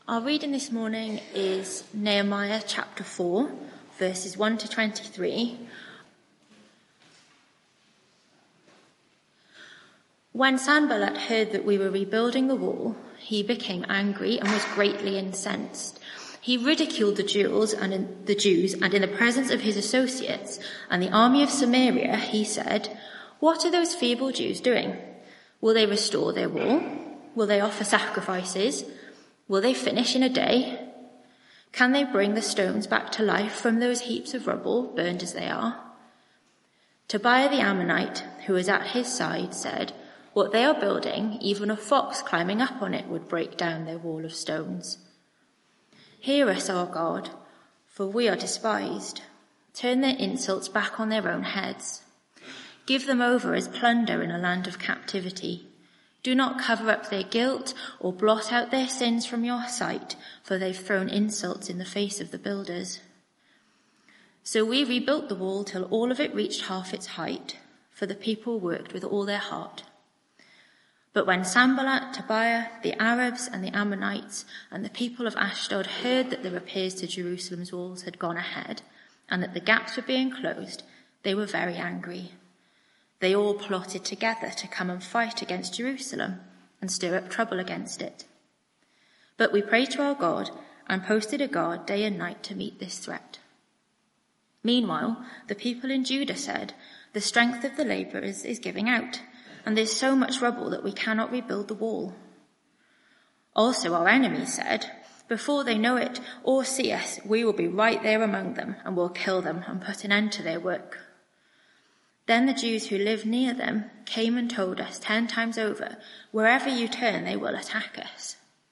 Our reading this morning is Nehemiah chapter 4, verses 1 to 23. When Sanballat heard that we were rebuilding the wall, he became angry and was greatly incensed. He ridiculed the Jews, and in the presence of his associates and the army of Samaria, he said, "What are those feeble Jews doing? Will they restore their wall? Will they offer sacrifices? Will they finish in a day? Can they bring the stones back to life from those heaps of rubble, burned as they are?" Tobiah the Ammonite, who was at his side, said, "What they are building, even a fox climbing up on it would break down their wall of stones." Hear us, our God, for we are despised. Turn their insults back on their own heads. Give them over as plunder in a land of captivity. Do not cover up their guilt or blot out their sins from your sight, for they've thrown insults in the face of the builders. So we rebuilt the wall till all of it reached half its height, for the people worked with all their heart. But when Sanballat, Tobiah, the Arabs and the Ammonites and the people of Ashdod heard that the repairs to Jerusalem's walls had gone ahead and that the gaps were being closed, they were very angry. They all plotted together to come and fight against Jerusalem and stir up trouble against it. But we prayed to our God and posted a guard day and night to meet this threat. Meanwhile, the people in Judah said, "The strength of the laborers is giving out, and there's so much rubble that we cannot rebuild the wall." Also our enemies said, "Before they know it or see us, we will be right there among them and will kill them and put an end to their work." Then the Jews who lived near them came and told us 10 times over, "Wherever you turn, they will attack us."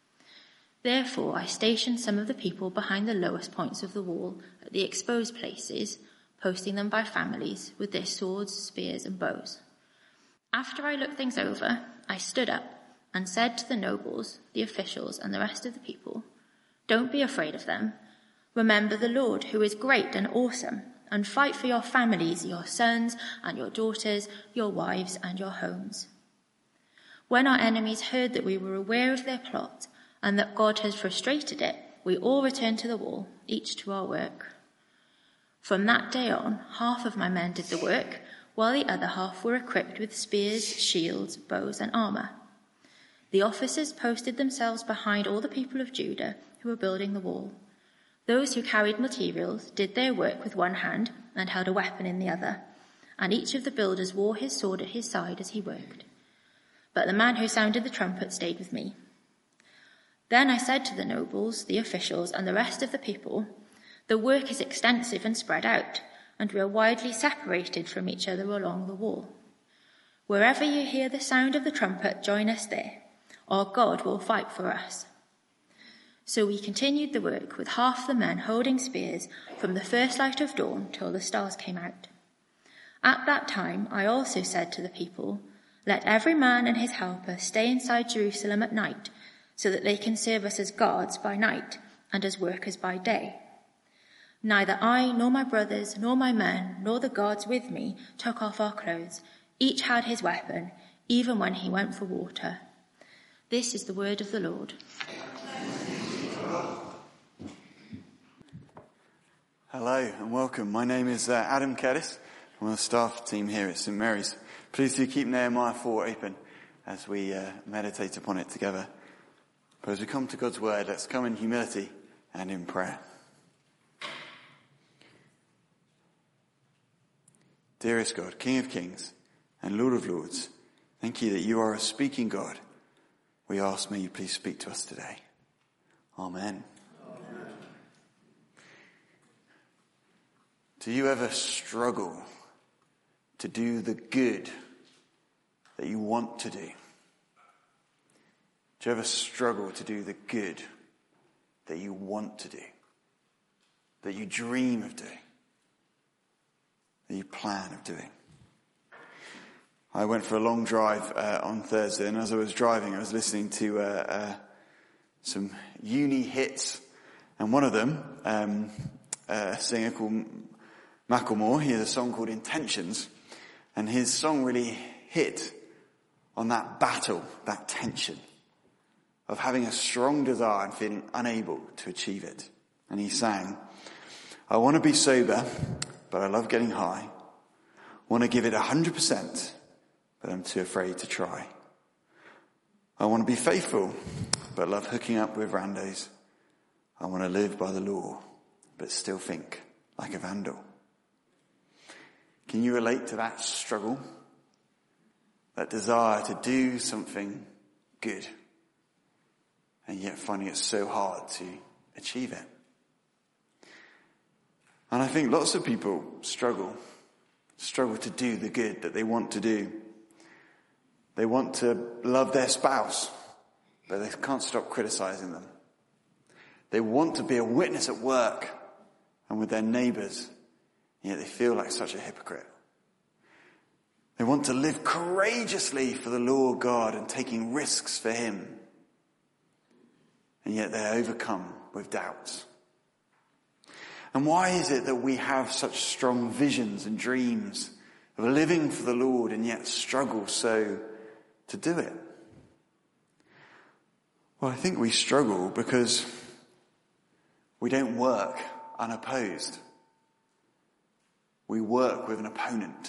Therefore I stationed some of the people behind the lowest points of the wall at the exposed places, posting them by families with their swords, spears and bows. After I looked things over, I stood up and said to the nobles, the officials and the rest of the people, "Don't be afraid of them. Remember the Lord, who is great and awesome, and fight for your families, your sons and your daughters, your wives and your homes." When our enemies heard that we were aware of their plot and that God had frustrated it, we all returned to the wall, each to our work. From that day on, half of my men did the work, while the other half were equipped with spears, shields, bows and armour. The officers posted themselves behind all the people of Judah who were building the wall. Those who carried materials did their work with one hand and held a weapon in the other, and each of the builders wore his sword at his side as he worked. But the man who sounded the trumpet stayed with me. Then I said to the nobles, the officials, and the rest of the people, "The work is extensive and spread out, and we are widely separated from each other along the wall. Wherever you hear the sound of the trumpet, join us there. Our God will fight for us." So we continued the work with half the men holding spears from the first light of dawn till the stars came out. At that time I also said to the people, "Let every man and his helper stay inside Jerusalem at night, so that they can serve us as guards by night and as workers by day." Neither I nor my brothers nor my men nor the guards with me took off our clothes. Each had his weapon, even when he went for water. This is the word of the Lord. Hello and welcome. My name is Adam Kedis. I'm on the staff team here at St Mary's. Please do keep Nehemiah 4 open as we meditate upon it together. But as we come to God's word, let's come in humility and in prayer. Dearest God, King of Kings and Lord of Lords, thank you that you are a speaking God. We ask, may you please speak to us today. Amen. Do you ever struggle to do the good that you want to do? Do you ever struggle to do the good that you want to do? That you dream of doing? That you plan of doing? I went for a long drive on Thursday, and as I was driving, I was listening to some uni hits, and one of them, a singer called Macklemore, he has a song called Intentions, and his song really hit on that battle, that tension of having a strong desire and feeling unable to achieve it. And he sang, I want to be sober, but I love getting high. I want to give it 100%, but I'm too afraid to try. I want to be faithful, but love hooking up with randos. I want to live by the law, but still think like a vandal. Can you relate to that struggle? That desire to do something good, and yet finding it so hard to achieve it. And I think lots of people struggle to do the good that they want to do. They want to love their spouse, but they can't stop criticizing them. They want to be a witness at work and with their neighbors, yet they feel like such a hypocrite. They want to live courageously for the Lord God and taking risks for him, and yet they're overcome with doubts. And why is it that we have such strong visions and dreams of living for the Lord and yet struggle so to do it? Well, I think we struggle because we don't work unopposed. We work with an opponent.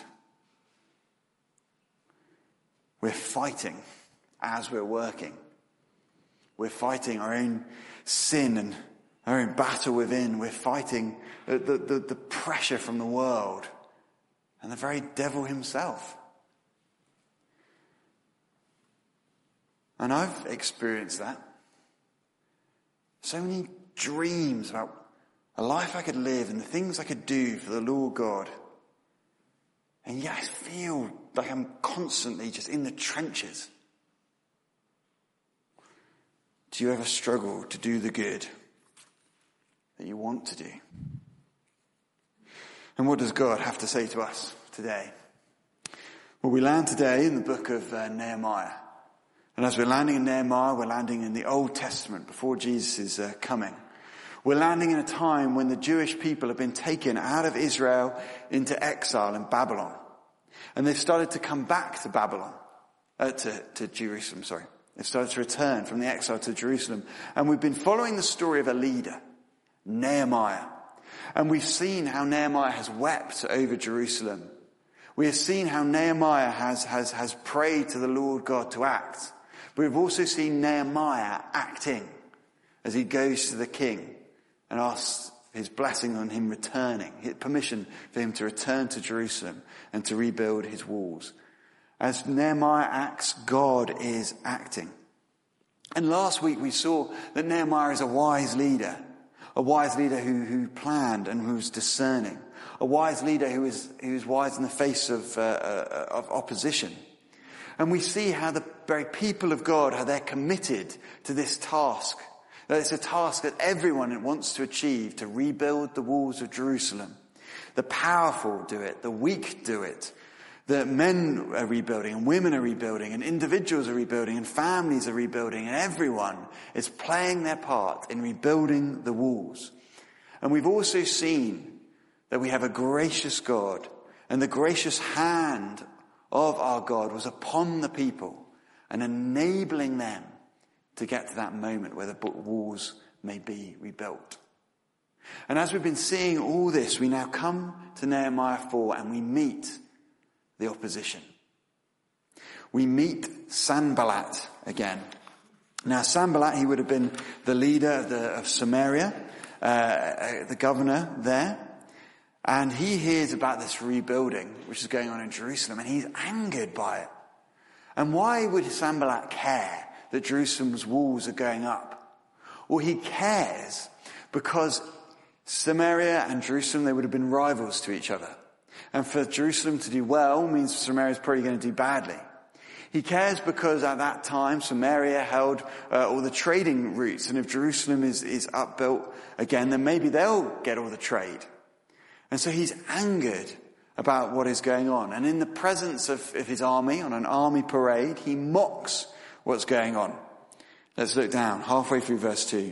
We're fighting as we're working. We're fighting our own sin and our own battle within. We're fighting the pressure from the world and the very devil himself. And I've experienced that. So many dreams about a life I could live and the things I could do for the Lord God. And yet I feel like I'm constantly just in the trenches. Do you ever struggle to do the good that you want to do? And what does God have to say to us today? Well, we land today in the book of Nehemiah. And as we're landing in Nehemiah, we're landing in the Old Testament before Jesus' coming. We're landing in a time when the Jewish people have been taken out of Israel into exile in Babylon. And they've started to come back to Babylon, to Jerusalem, sorry. They've started to return from the exile to Jerusalem. And we've been following the story of a leader, Nehemiah. And we've seen how Nehemiah has wept over Jerusalem. We have seen how Nehemiah has prayed to the Lord God to act. But we've also seen Nehemiah acting as he goes to the king and asks his blessing on him returning, his permission for him to return to Jerusalem and to rebuild his walls. As Nehemiah acts, God is acting. And last week we saw that Nehemiah is a wise leader who planned and who was discerning, a wise leader who is wise in the face of opposition. And we see how the very people of God, how they're committed to this task. That it's a task that everyone wants to achieve, to rebuild the walls of Jerusalem. The powerful do it, the weak do it. The men are rebuilding and women are rebuilding and individuals are rebuilding and families are rebuilding and everyone is playing their part in rebuilding the walls. And we've also seen that we have a gracious God, and the gracious hand of our God was upon the people and enabling them to get to that moment where the walls may be rebuilt. And as we've been seeing all this, we now come to Nehemiah 4 and we meet the opposition. We meet Sanballat again. Now Sanballat, he would have been the leader of Samaria, the governor there. And he hears about this rebuilding which is going on in Jerusalem and he's angered by it. And why would Sanballat care that Jerusalem's walls are going up? Well, he cares because Samaria and Jerusalem, they would have been rivals to each other. And for Jerusalem to do well means Samaria is probably going to do badly. He cares because at that time Samaria held all the trading routes, and if Jerusalem is upbuilt again, then maybe they'll get all the trade. And so he's angered about what is going on. And in the presence of his army, on an army parade, he mocks what's going on. Let's look down, halfway through verse 2.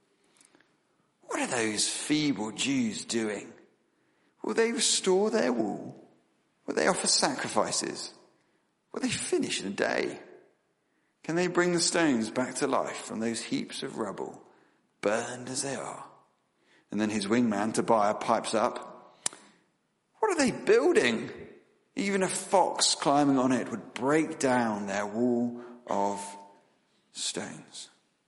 What are those feeble Jews doing? Will they restore their wall? Will they offer sacrifices? Will they finish in a day? Can they bring the stones back to life from those heaps of rubble, burned as they are? And then his wingman, Tobiah, pipes up, what are they building? Even a fox climbing on it would break down their wall of stones.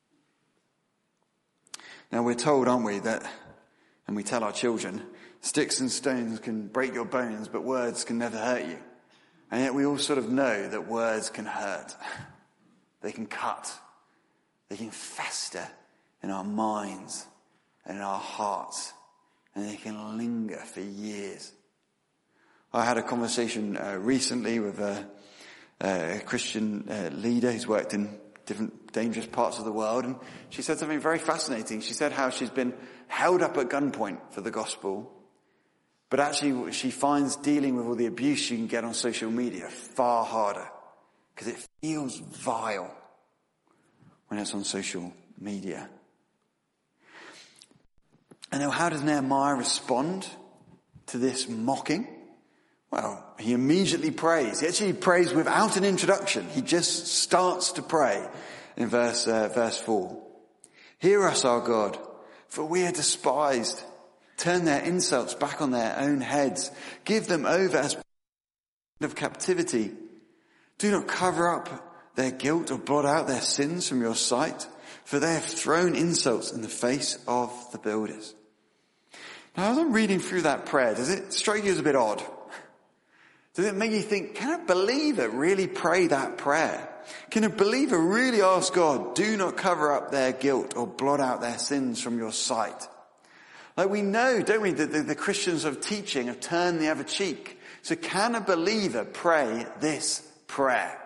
Now we're told, aren't we, that, and we tell our children, sticks and stones can break your bones, but words can never hurt you. And yet we all sort of know that words can hurt. They can cut. They can fester in our minds and in our hearts. And they can linger for years. I had a conversation recently with a Christian leader who's worked in different dangerous parts of the world. And she said something very fascinating. She said how she's been held up at gunpoint for the gospel. But actually she finds dealing with all the abuse you can get on social media far harder. Because it feels vile when it's on social media. And now how does Nehemiah respond to this mocking? Well, he immediately prays. He actually prays without an introduction. He just starts to pray in verse 4. Hear us, our God, for we are despised. Turn their insults back on their own heads. Give them over as of captivity. Do not cover up their guilt or blot out their sins from your sight, for they have thrown insults in the face of the builders. Now, as I'm reading through that prayer, does it strike you as a bit odd? Does it make you think, can a believer really pray that prayer? Can a believer really ask God, do not cover up their guilt or blot out their sins from your sight? Like we know, don't we, that the Christians of teaching have turned the other cheek. So can a believer pray this prayer?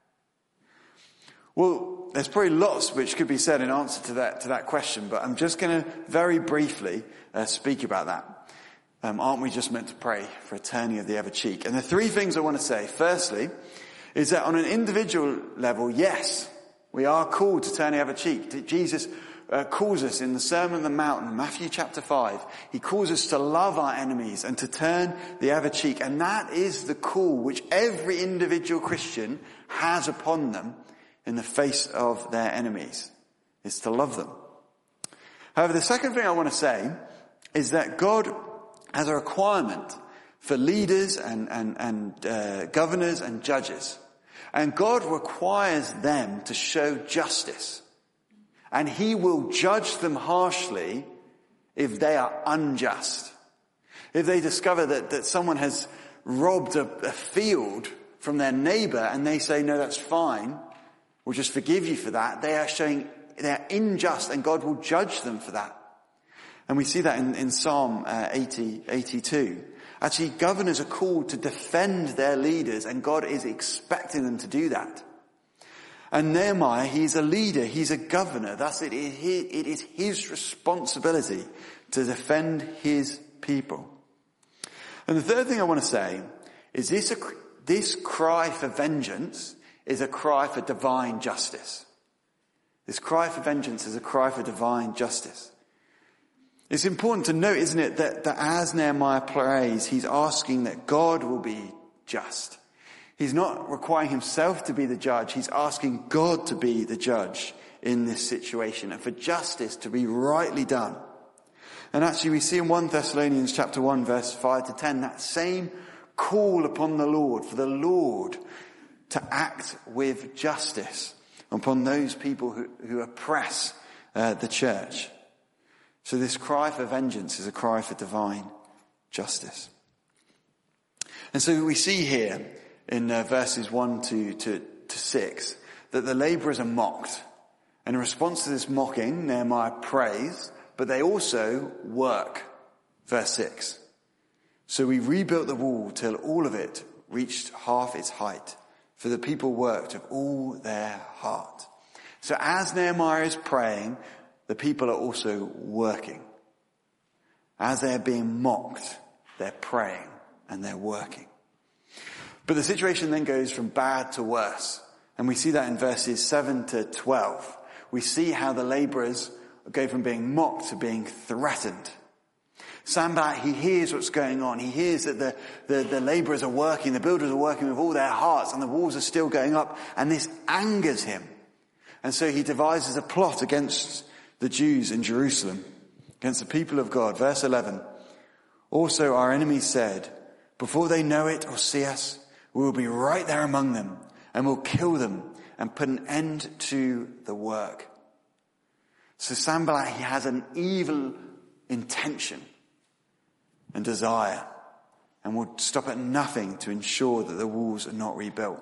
Well, there's probably lots which could be said in answer to that question, but I'm just going to very briefly speak about that. Aren't we just meant to pray for a turning of the other cheek? And the three things I want to say, firstly, is that on an individual level, yes, we are called to turn the other cheek. Jesus calls us in the Sermon on the Mount, Matthew chapter 5. He calls us to love our enemies and to turn the other cheek. And that is the call which every individual Christian has upon them in the face of their enemies, is to love them. However, the second thing I want to say is that God has a requirement for leaders and governors and judges. And God requires them to show justice. And he will judge them harshly if they are unjust. If they discover that someone has robbed a field from their neighbor and they say, no, that's fine, we'll just forgive you for that, they are showing they're unjust and God will judge them for that. And we see that in Psalm 82. Actually, governors are called to defend their leaders, and God is expecting them to do that. And Nehemiah, he's a leader, he's a governor. Thus, it is his responsibility to defend his people. And the third thing I want to say is this cry for vengeance is a cry for divine justice. This cry for vengeance is a cry for divine justice. It's important to note, isn't it, that as Nehemiah prays, he's asking that God will be just. He's not requiring himself to be the judge. He's asking God to be the judge in this situation and for justice to be rightly done. And actually we see in 1 Thessalonians chapter 1 verse 5 to 10 that same call upon the Lord, for the Lord to act with justice upon those people who oppress the church. So this cry for vengeance is a cry for divine justice. And so we see here in verses 1 to 6 that the laborers are mocked. And in response to this mocking, Nehemiah prays, but they also work. Verse 6. So we rebuilt the wall till all of it reached half its height, for the people worked with all their heart. So as Nehemiah is praying, the people are also working. As they're being mocked, they're praying and they're working. But the situation then goes from bad to worse. And we see that in verses 7 to 12. We see how the laborers go from being mocked to being threatened. Sanballat, he hears what's going on. He hears that the laborers are working, the builders are working with all their hearts, and the walls are still going up. And this angers him. And so he devises a plot against the Jews in Jerusalem, against the people of God. Verse 11. Also our enemies said, before they know it or see us, we will be right there among them and we'll kill them and put an end to the work. So Sanballat, he has an evil intention and desire and will stop at nothing to ensure that the walls are not rebuilt.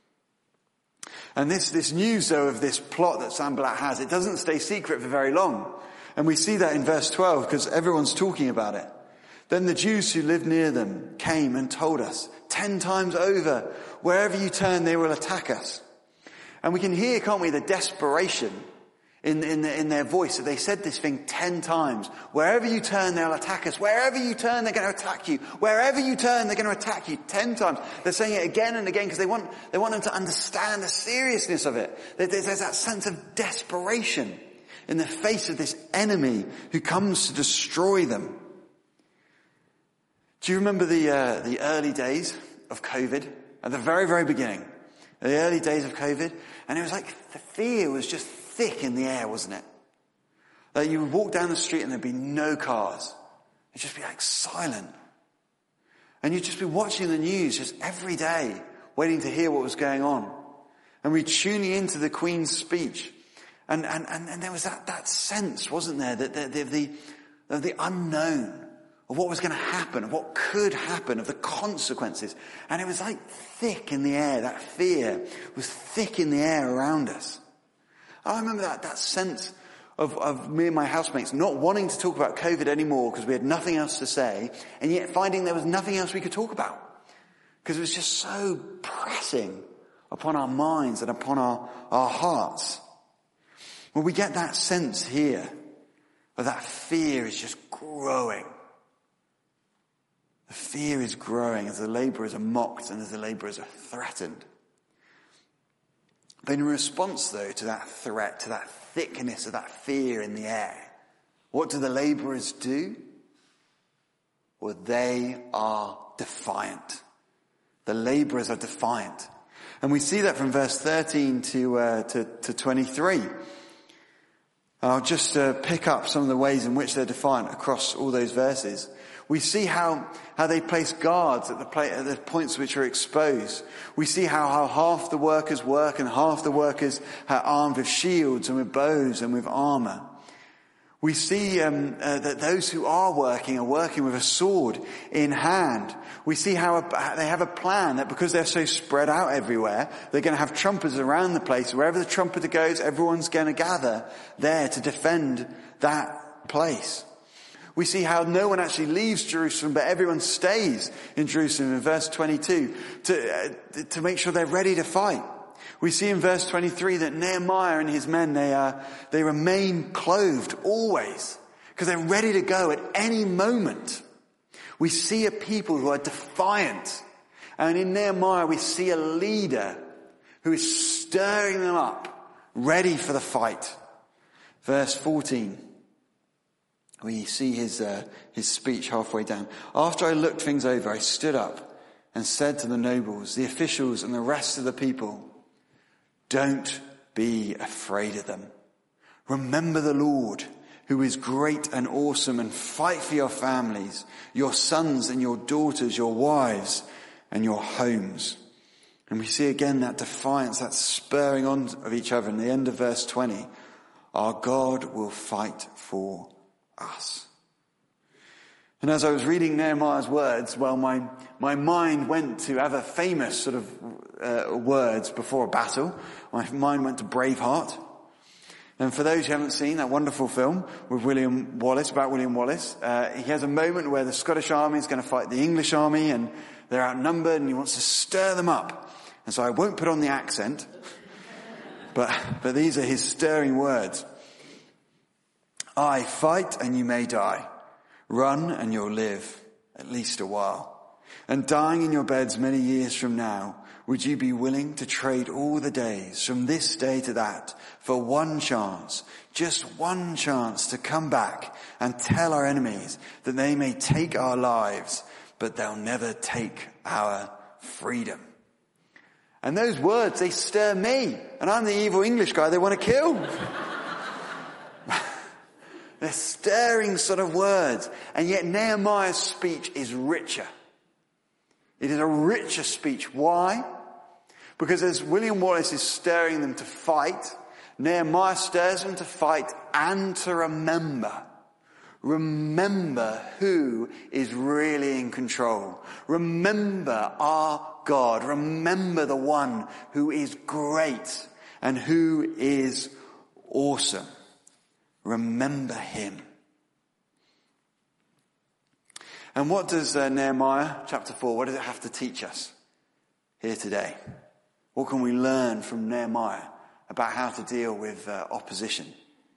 And this news, though, of this plot that Sanballat has, it doesn't stay secret for very long. And we see that in verse 12 because everyone's talking about it. Then the Jews who lived near them came and told us 10 times over, wherever you turn, they will attack us. And we can hear, can't we, the desperation in their voice. So they said this thing 10 times. Wherever you turn, they'll attack us. Wherever you turn, they're going to attack you. Wherever you turn, they're going to attack you 10 times. They're saying it again and again because they want them to understand the seriousness of it. There's that sense of desperation in the face of this enemy who comes to destroy them. Do you remember the early days of COVID? At the very, very beginning. The early days of COVID. And it was like the fear was just thick in the air, wasn't it? Like you would walk down the street and there'd be no cars. It'd just be like silent. And you'd just be watching the news just every day, waiting to hear what was going on. And we'd tune into the Queen's speech. And there was that sense, wasn't there, that the unknown of what was going to happen, of what could happen, of the consequences. And it was like thick in the air. That fear was thick in the air around us. I remember that sense of me and my housemates not wanting to talk about COVID anymore because we had nothing else to say, and yet finding there was nothing else we could talk about. Because it was just so pressing upon our minds and upon our hearts. Well, we get that sense here of that fear is just growing. The fear is growing as the labourers are mocked and as the labourers are threatened. But in response, though, to that threat, to that thickness of that fear in the air, what do the labourers do? Well, they are defiant. The labourers are defiant. And we see that from verse 13 to 23. And I'll just pick up some of the ways in which they're defiant across all those verses. We see how they place guards at the points which are exposed. We see how half the workers work and half the workers are armed with shields and with bows and with armour. We see that those who are working with a sword in hand. We see how they have a plan that because they're so spread out everywhere, they're going to have trumpeters around the place. Wherever the trumpeter goes, everyone's going to gather there to defend that place. We see how no one actually leaves Jerusalem, but everyone stays in Jerusalem in verse 22 to make sure they're ready to fight. We see in verse 23 that Nehemiah and his men, they remain clothed always because they're ready to go at any moment. We see a people who are defiant. And in Nehemiah we see a leader who is stirring them up, ready for the fight. Verse 14. We see his speech halfway down. After I looked things over, I stood up and said to the nobles, the officials and the rest of the people, don't be afraid of them. Remember the Lord, who is great and awesome, and fight for your families, your sons and your daughters, your wives and your homes. And we see again that defiance, that spurring on of each other in the end of verse 20. Our God will fight for us. And as I was reading Nehemiah's words, well, my mind went to other famous sort of words before a battle. My mind went to Braveheart. And for those who haven't seen that wonderful film with William Wallace, about William Wallace, he has a moment where the Scottish army is going to fight the English army and they're outnumbered and he wants to stir them up. And so I won't put on the accent, but these are his stirring words. I fight and you may die. Run and you'll live at least a while. And dying in your beds many years from now, would you be willing to trade all the days from this day to that for one chance, just one chance to come back and tell our enemies that they may take our lives, but they'll never take our freedom? And those words, they stir me. And I'm the evil English guy they want to kill. They're stirring sort of words. And yet Nehemiah's speech is richer. It is a richer speech. Why? Because as William Wallace is stirring them to fight, Nehemiah stirs them to fight and to remember. Remember who is really in control. Remember our God. Remember the one who is great and who is awesome. Remember him. And what does Nehemiah chapter 4, what does it have to teach us here today? What can we learn from Nehemiah about how to deal with opposition?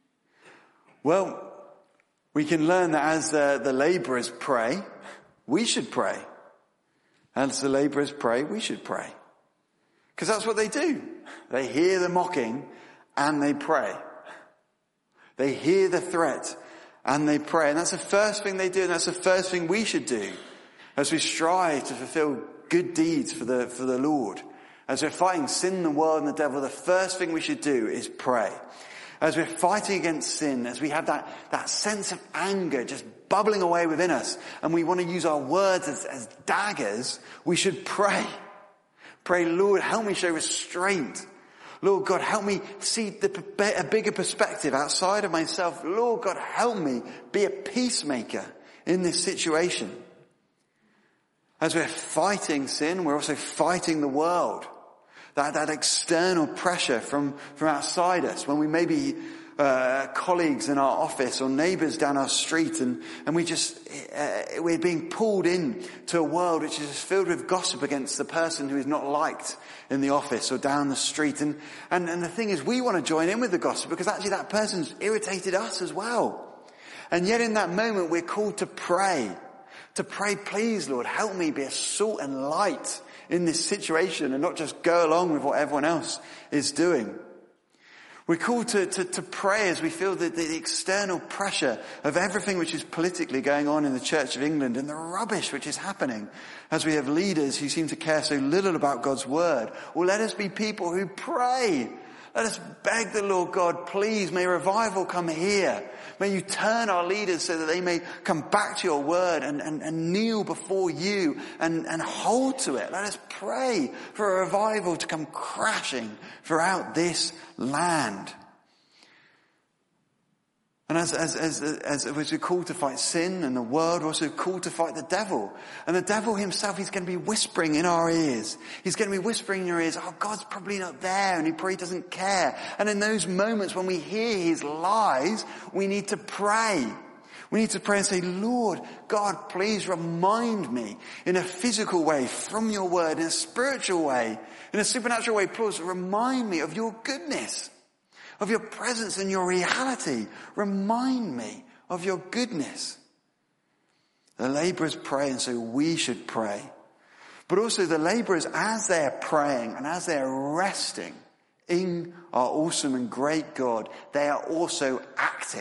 Well, we can learn that as the labourers pray, we should pray. As the labourers pray, we should pray. Because that's what they do. They hear the mocking and they pray. They hear the threat and they pray. And that's the first thing they do, and that's the first thing we should do as we strive to fulfill good deeds for the Lord. As we're fighting sin, the world and the devil, the first thing we should do is pray. As we're fighting against sin, as we have that sense of anger just bubbling away within us, and we want to use our words as daggers, we should pray. Pray, Lord, help me show restraint. Lord God, help me see a bigger perspective outside of myself. Lord God, help me be a peacemaker in this situation. As we're fighting sin, we're also fighting the world. That external pressure from outside us, when we may be colleagues in our office or neighbours down our street, and we're being pulled in to a world which is filled with gossip against the person who is not liked in the office or down the street. And the thing is, we want to join in with the gossip because actually that person's irritated us as well. And yet in that moment we're called to pray. To pray, please Lord, help me be a salt and light in this situation and not just go along with what everyone else is doing. We're called to pray as we feel the external pressure of everything which is politically going on in the Church of England and the rubbish which is happening, as we have leaders who seem to care so little about God's word. Well, let us be people who pray. Let us beg the Lord God, please, may revival come here. May you turn our leaders so that they may come back to your word and kneel before you and hold to it. Let us pray for a revival to come crashing throughout this land. And as we're called to fight sin and the world, we're also called to fight the devil. And the devil himself, he's going to be whispering in our ears. He's going to be whispering in your ears, oh, God's probably not there, and he probably doesn't care. And in those moments when we hear his lies, we need to pray. We need to pray and say, Lord, God, please remind me in a physical way from your word, in a spiritual way, in a supernatural way, please remind me of your goodness, of your presence and your reality. Remind me of your goodness. The laborers pray, and so we should pray. But also the laborers, as they're praying and as they're resting in our awesome and great God, they are also acting.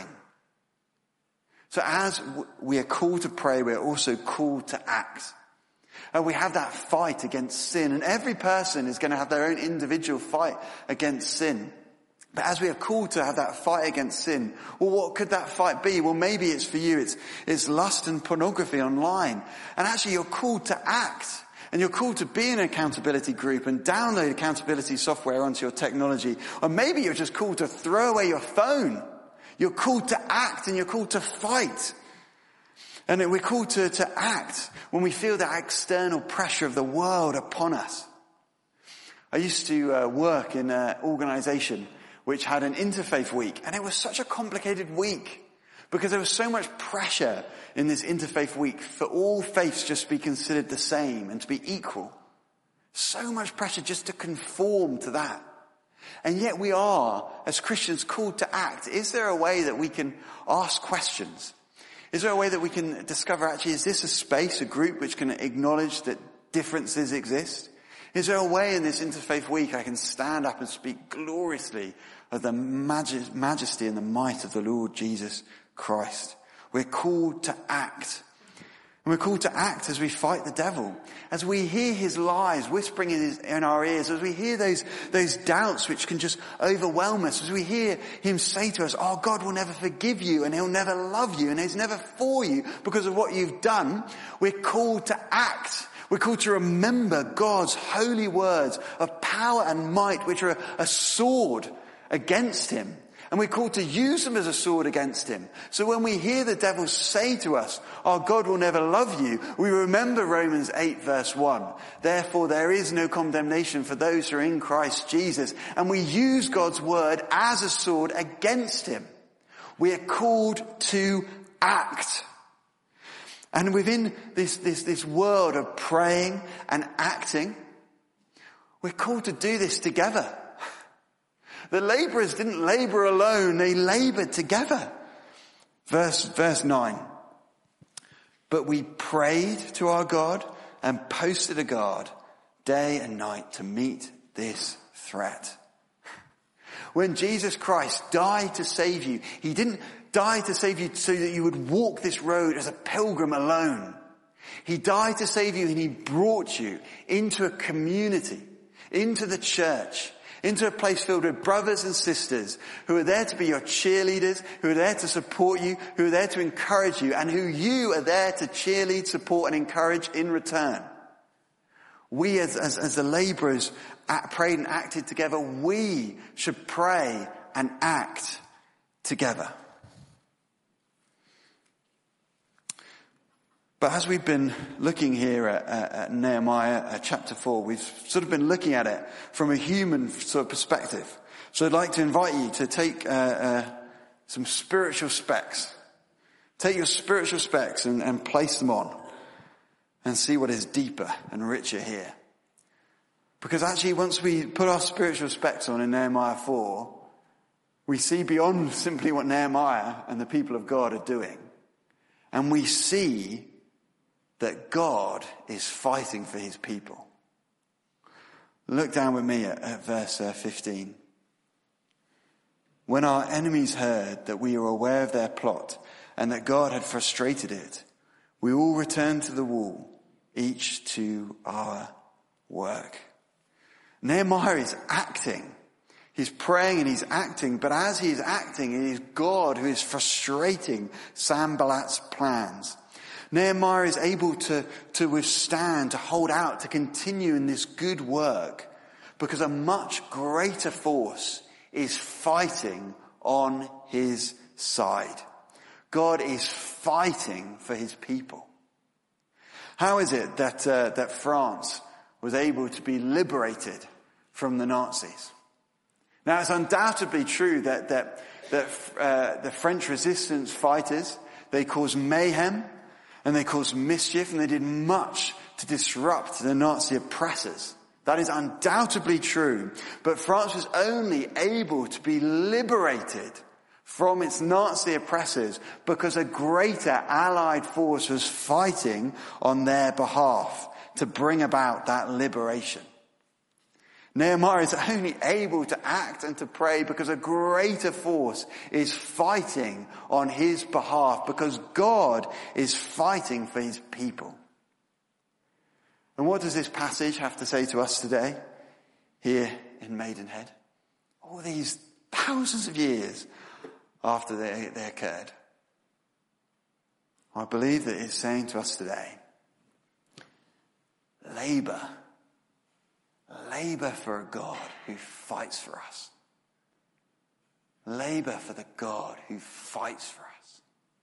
So as we are called to pray, we are also called to act. And we have that fight against sin, and every person is going to have their own individual fight against sin. But as we are called to have that fight against sin, well, what could that fight be? Well, maybe it's for you, it's lust and pornography online. And actually you're called to act. And you're called to be in an accountability group and download accountability software onto your technology. Or maybe you're just called to throw away your phone. You're called to act and you're called to fight. And we're called to act when we feel that external pressure of the world upon us. I used to work in an organization which had an interfaith week, and it was such a complicated week because there was so much pressure in this interfaith week for all faiths just to be considered the same and to be equal. So much pressure just to conform to that. And yet we are, as Christians, called to act. Is there a way that we can ask questions? Is there a way that we can discover, actually, is this a space, a group which can acknowledge that differences exist? Is there a way in this interfaith week I can stand up and speak gloriously of the majesty and the might of the Lord Jesus Christ? We're called to act. And we're called to act as we fight the devil. As we hear his lies whispering in our ears, as we hear those doubts which can just overwhelm us, as we hear him say to us, oh, God will never forgive you and he'll never love you and he's never for you because of what you've done, we're called to act. We're called to remember God's holy words of power and might, which are a sword against him. And we're called to use them as a sword against him. So when we hear the devil say to us, oh, God will never love you, we remember Romans 8 verse 1. Therefore there is no condemnation for those who are in Christ Jesus. And we use God's word as a sword against him. We are called to act. And within this world of praying and acting, we're called to do this together. The laborers didn't labor alone, they labored together. Verse 9. But we prayed to our God and posted a guard day and night to meet this threat. When Jesus Christ died to save you, he didn't die to save you so that you would walk this road as a pilgrim alone. He died to save you and he brought you into a community, into the church, into a place filled with brothers and sisters who are there to be your cheerleaders, who are there to support you, who are there to encourage you, and who you are there to cheerlead, support, and encourage in return. We as the laborers prayed and acted together, we should pray and act together. But as we've been looking here at Nehemiah chapter 4, we've sort of been looking at it from a human sort of perspective. So I'd like to invite you to take some spiritual specs. Take your spiritual specs and place them on and see what is deeper and richer here. Because actually once we put our spiritual specs on in Nehemiah 4, we see beyond simply what Nehemiah and the people of God are doing. And we see that God is fighting for his people. Look down with me at verse 15. When our enemies heard that we were aware of their plot and that God had frustrated it, we all returned to the wall, each to our work. Nehemiah is acting. He's praying and he's acting, but as he is acting, it is God who is frustrating Sanballat's plans. Nehemiah is able to withstand, to hold out, to continue in this good work because a much greater force is fighting on his side. God is fighting for his people. How is it that France was able to be liberated from the Nazis? Now, it's undoubtedly true that the French resistance fighters, they caused mayhem and they caused mischief and they did much to disrupt the Nazi oppressors. That is undoubtedly true. But France was only able to be liberated from its Nazi oppressors because a greater allied force was fighting on their behalf to bring about that liberation. Nehemiah is only able to act and to pray because a greater force is fighting on his behalf, because God is fighting for his people. And what does this passage have to say to us today here in Maidenhead? All these thousands of years after they occurred. I believe that it's saying to us today, labor for a God who fights for us. Labor for the God who fights for us.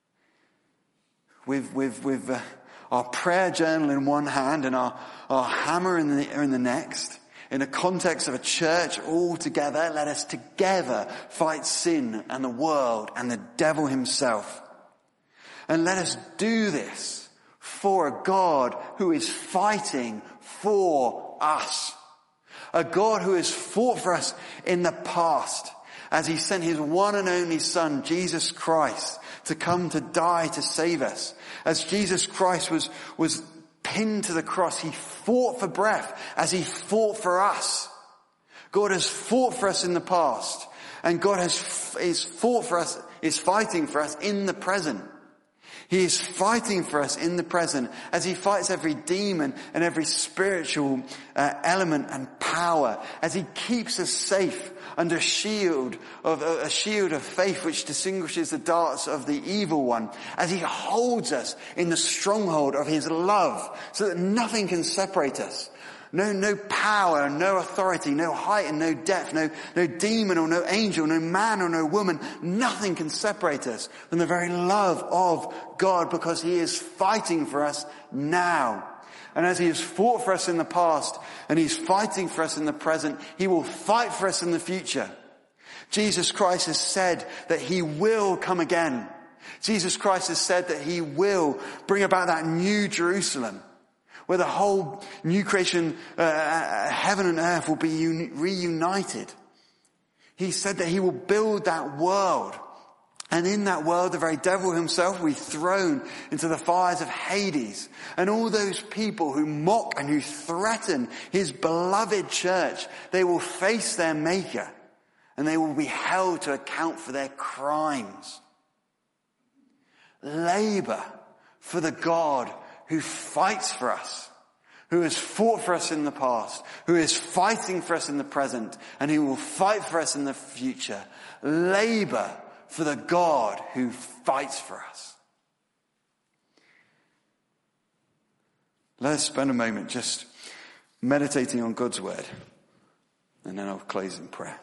With our prayer journal in one hand and our hammer in the next, in the context of a church all together, let us together fight sin and the world and the devil himself. And let us do this for a God who is fighting for us. A God who has fought for us in the past as he sent his one and only Son, Jesus Christ, to come to die to save us. As Jesus Christ was pinned to the cross, he fought for breath as he fought for us. God has fought for us in the past, and God is fighting for us in the present. He is fighting for us in the present as he fights every demon and every spiritual element and power, as he keeps us safe under a shield of faith which distinguishes the darts of the evil one, as he holds us in the stronghold of his love so that nothing can separate us. No power, no authority, no height and no depth, no demon or no angel, no man or no woman. Nothing can separate us from the very love of God, because he is fighting for us now. And as he has fought for us in the past and he's fighting for us in the present, he will fight for us in the future. Jesus Christ has said that he will come again. Jesus Christ has said that he will bring about that new Jerusalem, where the whole new creation, heaven and earth will be reunited. He said that he will build that world. And in that world, the very devil himself will be thrown into the fires of Hades. And all those people who mock and who threaten his beloved church, they will face their maker. And they will be held to account for their crimes. Labor for the God who fights for us, who has fought for us in the past, who is fighting for us in the present, and who will fight for us in the future. Labor for the God who fights for us. Let us spend a moment just meditating on God's word, and then I'll close in prayer.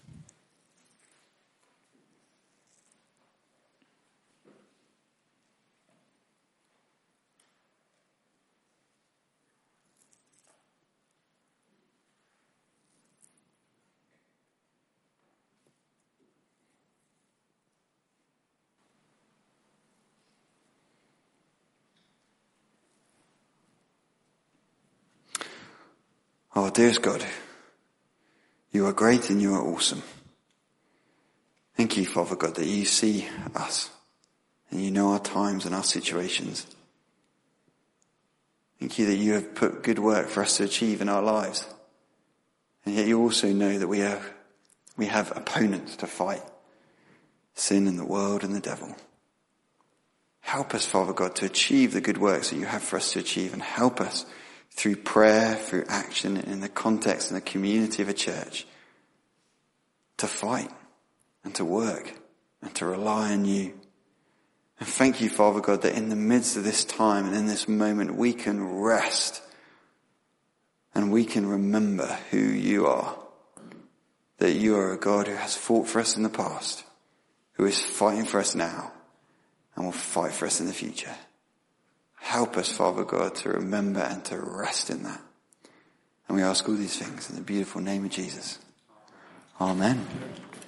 Oh, dearest God, you are great and you are awesome. Thank you, Father God, that you see us and you know our times and our situations. Thank you that you have put good work for us to achieve in our lives. And yet you also know that we have opponents to fight. Sin and the world and the devil. Help us, Father God, to achieve the good works that you have for us to achieve, and help us through prayer, through action, in the context and the community of a church, to fight and to work and to rely on you. And thank you, Father God, that in the midst of this time and in this moment we can rest and we can remember who you are. That you are a God who has fought for us in the past, who is fighting for us now, and will fight for us in the future. Help us, Father God, to remember and to rest in that. And we ask all these things in the beautiful name of Jesus. Amen.